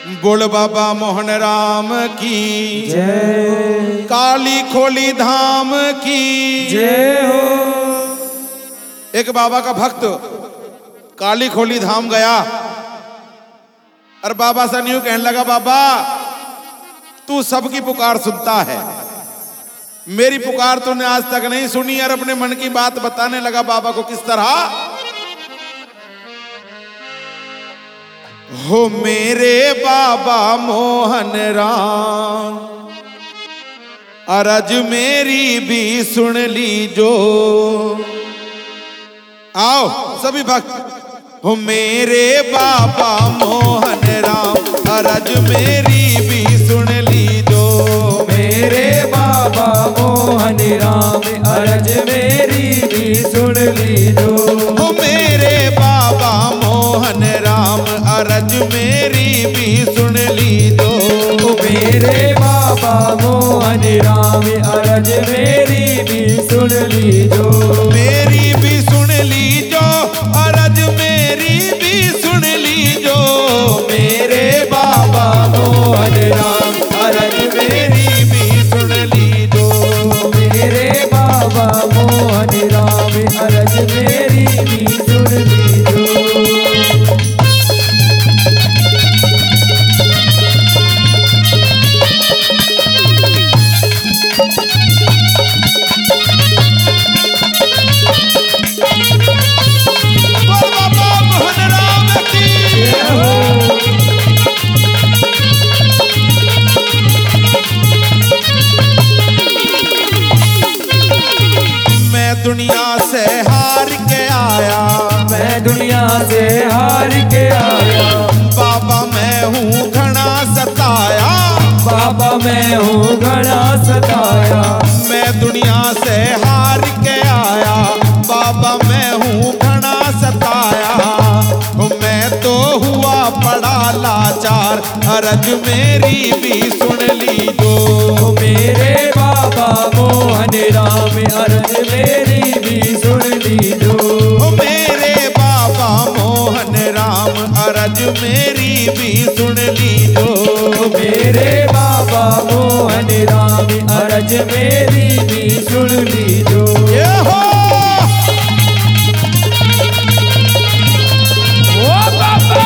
बोल बाबा मोहन राम की जय, काली खोली धाम की जय हो। एक बाबा का भक्त काली खोली धाम गया और बाबा से यूं कहने लगा, बाबा तू सबकी पुकार सुनता है, मेरी पुकार तूने आज तक नहीं सुनी। और अपने मन की बात बताने लगा बाबा को किस तरह। हो मेरे बाबा मोहन राम, अरज मेरी भी सुन लीजो। आओ सभी भक्त। हो मेरे बाबा मोहन राम, अरज मेरी भी सुन लीजो। मेरे बाबा मोहन राम, अरज मेरी भी सुन लीजो। हो मेरे बाबा मोहन राम, अरज मेरी भी सुन लीजो। मेरे बाबा मोहन राम, अरज मेरी भी सुन लीजो। मेरी भी सुन लीजो, अरज मेरी भी सुन लीजो। मेरे बाबा मोहन राम, अरज मेरी भी सुन लीजो। मेरे बाबा मोहन राम, अरज मेरी भी सुन लीजो। बोल बाबा मोहन राम की मैं दुनिया से हार के आया, मैं दुनिया से हार के आया। बाबा मैं हूँ घना सताया। बाबा मैं हूँ घना सताया। मैं दुनिया से हार के आया, बाबा मैं हूँ घना सताया। मैं तो हुआ बड़ा लाचार, अरज मेरी भी सुन लीजो। मेरे बाबा मोहन राम, अरज मेरी भी सुन लीजो। मेरे बाबा मोहन राम, अरज मेरी भी सुन लीजो। मेरे बाबा मोहन राम, अरज मेरी भी सुन लीजो। ये हो ओ बाबा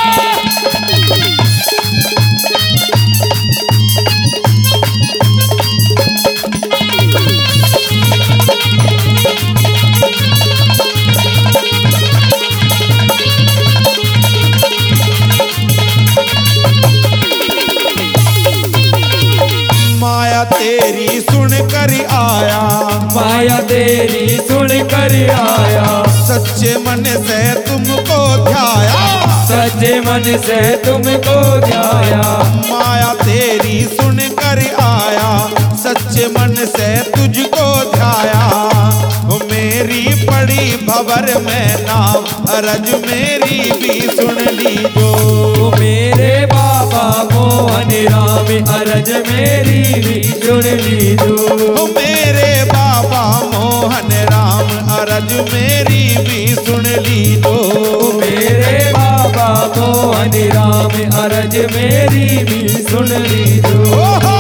माया तेरी सुन कर आया, माया तेरी सुन कर आया। सच्चे मन से तुमको ध्याया। सच्चे मन से तुमको ध्याया। माया तेरी सुन कर आया, सच्चे मन से तुझको ध्याया। वो मेरी पड़ी भवर में नाम, अरज मेरी भी सुन लीजो। मेरे बाबा मोहन राम, अरज मेरी भी सुन लीजो। वो मेरे बाबा मोहन राम, अरज मेरी भी सुन लीजो। मेरे बाबा मोहन राम, अरज मेरी भी सुन लीजो। ओहो!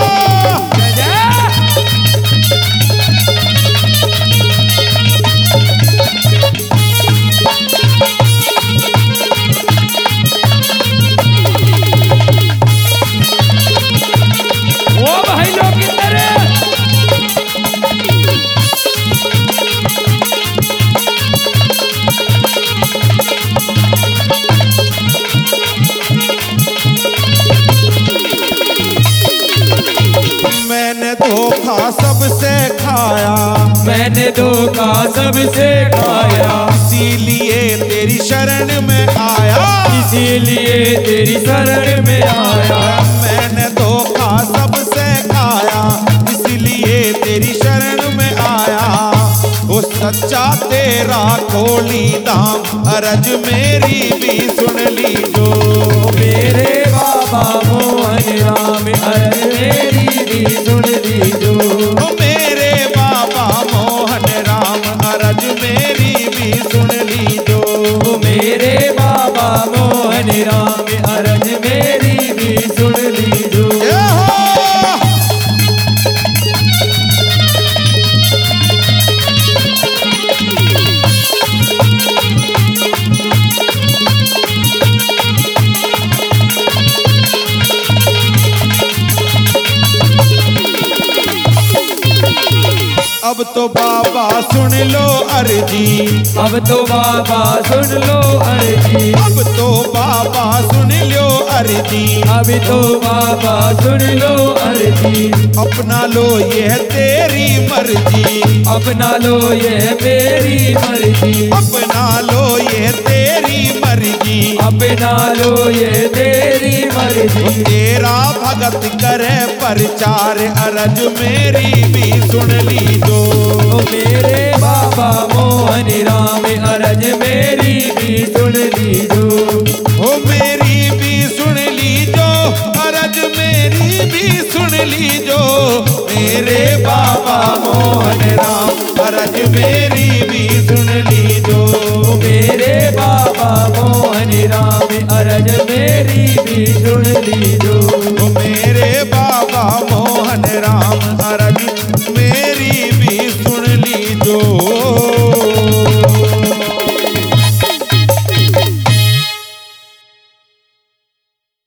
ओ भाई लोग किधर है? मैंने धोखा सबसे खाया, मैंने धोखा सबसे खाया। इसीलिए तेरी शरण में आया। इसीलिए तेरी शरण में आया। मैंने धोखा सबसे खाया, इसलिए तेरी शरण में आया। वो सच्चा तेरा खोली दाम, अरज मेरी भी सुन लीजो। मेरे बाबा मोहन राम, अरज मेरी भी सुन लीजो। मेरे बाबा मोहन राम, अरज मेरी भी सुन लीजो। मेरे बाबा मोहन राम, अरज मेरी भी सुन सुन लो अर्जी, अब तो बाबा सुन लो अर्जी, अब तो बाबा सुन लो अर्जी, अब तो बाबा सुन लो अर्जी, अपना लो ये तेरी मर्जी, अपना लो ये मेरी मर्जी, अपना लो ये तेरी मर्जी, अपना लो ये तेरी मर्जी। तेरा भगत करे प्रचार अरज मेरी भी सुन लीजो, ओ मेरे बाबा मोहन राम अरज मेरी भी सुन लीजो, ओ मेरी भी सुन लीजो, अरज मेरी भी सुन लीजो, मेरे बाबा मोहन राम अरज मेरी भी सुन लीजो, मेरे बाबा मोहन राम अरज मेरी भी सुन लीजो, मेरे बाबा मोहन राम अरज